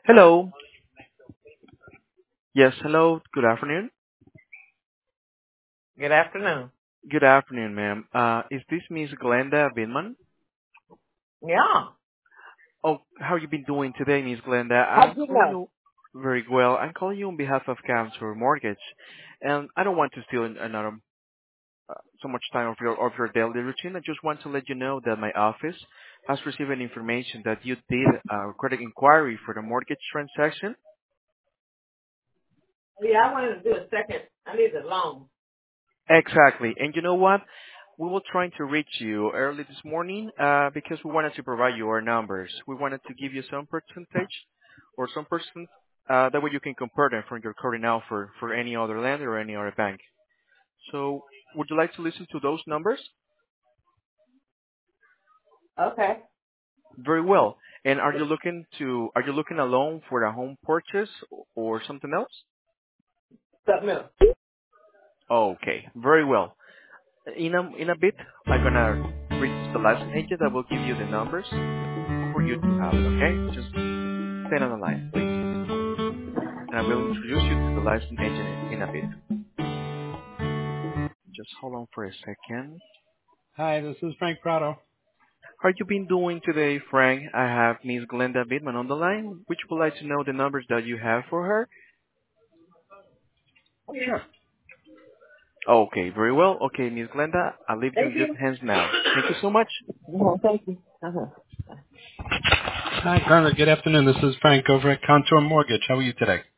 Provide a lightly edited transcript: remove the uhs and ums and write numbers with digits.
Hello. Yes, hello. Good afternoon. Good afternoon. Good afternoon, ma'am. Is this Miss Glenda Binman? Yeah. Oh, how you been doing today, Miss Glenda? I'm How'd you calling know? you very well. I'm calling you on behalf of Cancer Mortgage, and I don't want to steal another so much time of your daily routine. I just want to let you know that my office has received an information that you did a credit inquiry for the mortgage transaction. Yeah, I wanted to do a second. I need a loan. Exactly. And you know what? We were trying to reach you early this morning because we wanted to provide you our numbers. We wanted to give you some percentage or some percent. That way you can compare them from your current offer for any other lender or any other bank. So would you like to listen to those numbers? Okay. Very well. And are you looking alone for a home purchase or something else? Something else. Okay, very well. In a bit, I'm gonna reach the license agent that will give you the numbers for you to have it, okay? Just stay on the line, please. And I will introduce you to the licensed agent in a bit. Just hold on for a second. Hi, this is Frank Prado. How you been doing today, Frank? I have Miss Glenda Bittman on the line, which would like to know the numbers that you have for her. Sure. Okay, very well. Okay, Miss Glenda, I'll leave you in Thank good you. hands now. Thank you so much. Thank you. Uh-huh. Hi, Carla. Good afternoon. This is Frank over at Contour Mortgage. How are you today?